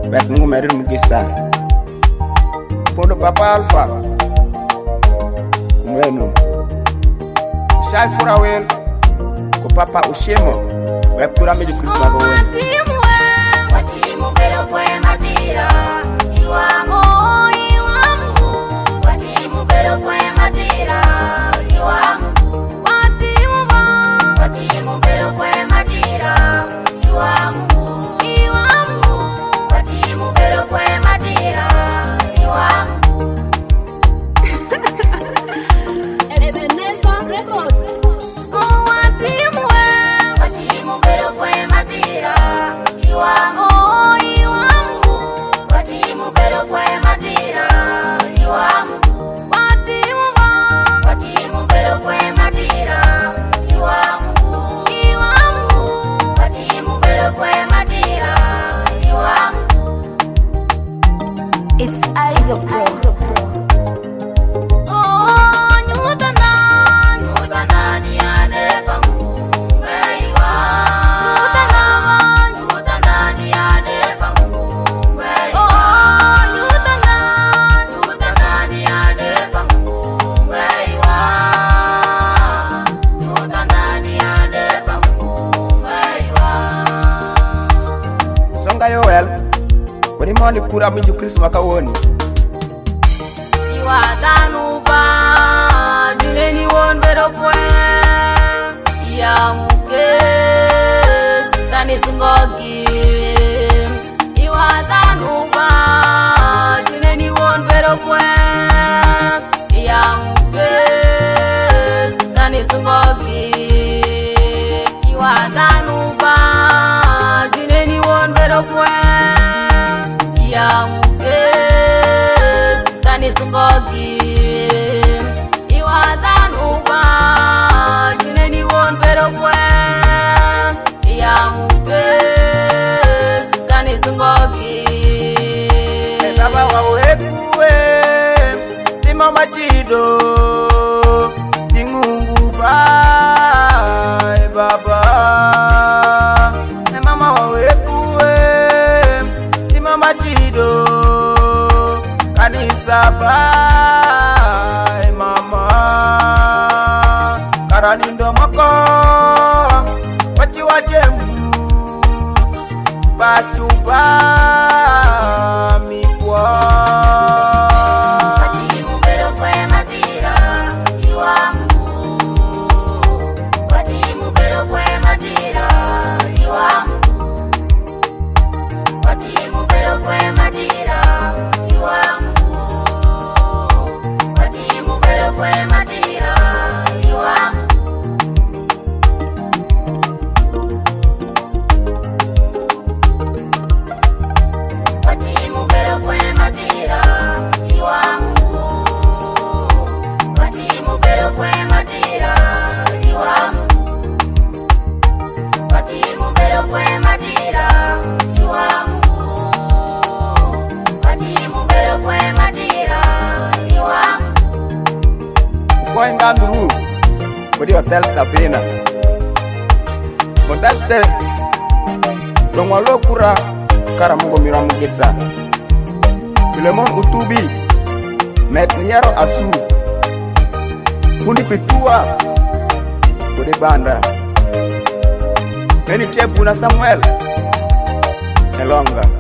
Bet Mungu merir mugisa Pondo Papa Alpha Kumwenu Shai Furawel Ko Papa Ushimo Bet Kura Midi Christmas Watimu belo kwe matira Iwamu Watimu belo kwe matira Iwamu Watimu belo kwe matira Iwamu Watimu belo kwe matira Iwamu Ebenezer Records Watimu belo kwe matira Iwamu Watimu belo kwe matira Iwamu Watimu belo kwe matira Iwamu Watimu belo kwe matira Iwamu It's Isaac Pro Moni kura minju Christmas kawoni Iwadanu ba Juneni won bero pwe Ya mukes Tani sungogi Iwadanu ba Juneni won bero pwe Ya mukes Tani sungogi Iwadanu ba Juneni won bero pwe Ya mukes Tani sungogi Iwadan uba Juneni won pero kwe Ya mukes Tani sungogi Baba wawekue Di mama chido Di ngungu bai Baba Mama wawekue Di mama chido Kanisa bai mama Karanindo moko Wachi wajemu Bachuba mikwa Watimu belo kwe matira Iwamu Watimu belo kwe matira Iwamu Watimu belo kwe matira Iwamu Watimu belo kwe matira Iwamu Watimu belo kwe matira Iwamu Watimu belo kwe matira Iwamu Watimu belo kwe matira Iwamu Watimu belo kwe matira Iwamu Ufo inganduru Kodi Hotel Sabina Modeste Longwalo kura Karamungo miramugesa Filemon Utubi Metniero Asu Fundi Pitua Kodi Banda Meni Chepu na Samuel Elonga